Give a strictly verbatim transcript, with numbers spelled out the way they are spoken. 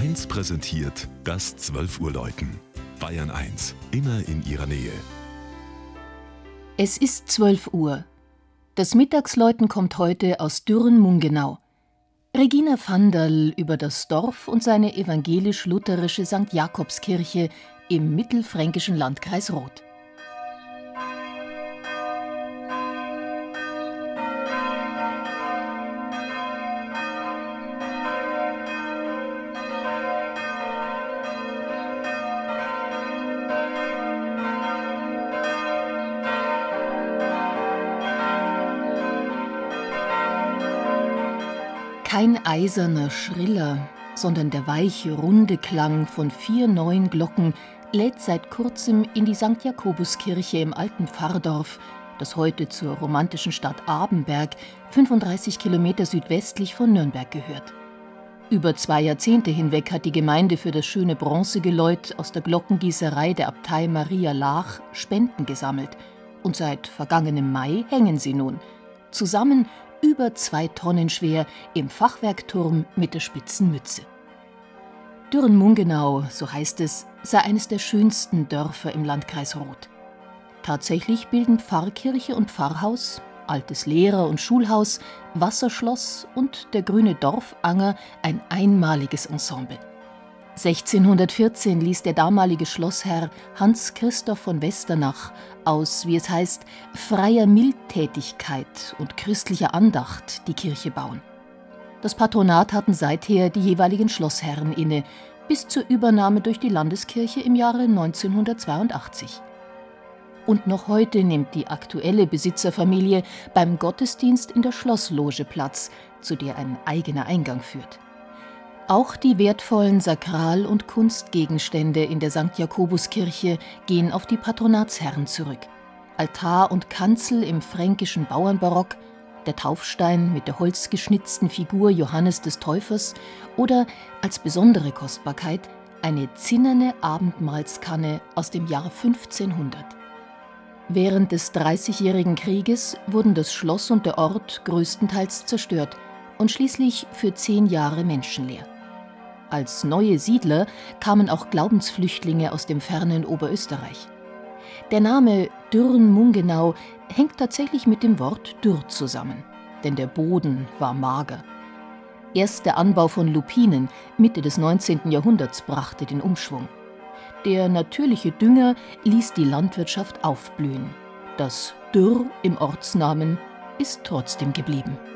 eins präsentiert das zwölf Uhr Läuten. Bayern eins, immer in Ihrer Nähe. Es ist zwölf Uhr. Das Mittagsläuten kommt heute aus Dürren-Mungenau. Regina Vanderl über das Dorf und seine evangelisch-lutherische Sankt Jakobskirche im mittelfränkischen Landkreis Roth. Kein eiserner, schriller, sondern der weiche, runde Klang von vier neuen Glocken lädt seit kurzem in die Sankt Jakobuskirche im alten Pfarrdorf, das heute zur romantischen Stadt Abenberg, fünfunddreißig Kilometer südwestlich von Nürnberg gehört. Über zwei Jahrzehnte hinweg hat die Gemeinde für das schöne Bronzegeläut aus der Glockengießerei der Abtei Maria Laach Spenden gesammelt. Und seit vergangenem Mai hängen sie nun. Zusammen über zwei Tonnen schwer im Fachwerkturm mit der spitzen Mütze. Dürren-Mungenau, so heißt es, sei eines der schönsten Dörfer im Landkreis Roth. Tatsächlich bilden Pfarrkirche und Pfarrhaus, altes Lehrer- und Schulhaus, Wasserschloss und der grüne Dorfanger ein einmaliges Ensemble. sechzehnhundertvierzehn ließ der damalige Schlossherr Hans Christoph von Westernach aus, wie es heißt, freier Mildtätigkeit und christlicher Andacht die Kirche bauen. Das Patronat hatten seither die jeweiligen Schlossherren inne, bis zur Übernahme durch die Landeskirche im Jahre neunzehnhundertzweiundachtzig. Und noch heute nimmt die aktuelle Besitzerfamilie beim Gottesdienst in der Schlossloge Platz, zu der ein eigener Eingang führt. Auch die wertvollen Sakral- und Kunstgegenstände in der Sankt Jakobuskirche gehen auf die Patronatsherren zurück. Altar und Kanzel im fränkischen Bauernbarock, der Taufstein mit der holzgeschnitzten Figur Johannes des Täufers oder als besondere Kostbarkeit eine zinnerne Abendmahlskanne aus dem Jahr fünfzehnhundert. Während des Dreißigjährigen Krieges wurden das Schloss und der Ort größtenteils zerstört und schließlich für zehn Jahre menschenleer. Als neue Siedler kamen auch Glaubensflüchtlinge aus dem fernen Oberösterreich. Der Name Dürren-Mungenau hängt tatsächlich mit dem Wort Dürr zusammen, denn der Boden war mager. Erst der Anbau von Lupinen Mitte des neunzehnten Jahrhunderts brachte den Umschwung. Der natürliche Dünger ließ die Landwirtschaft aufblühen. Das Dürr im Ortsnamen ist trotzdem geblieben.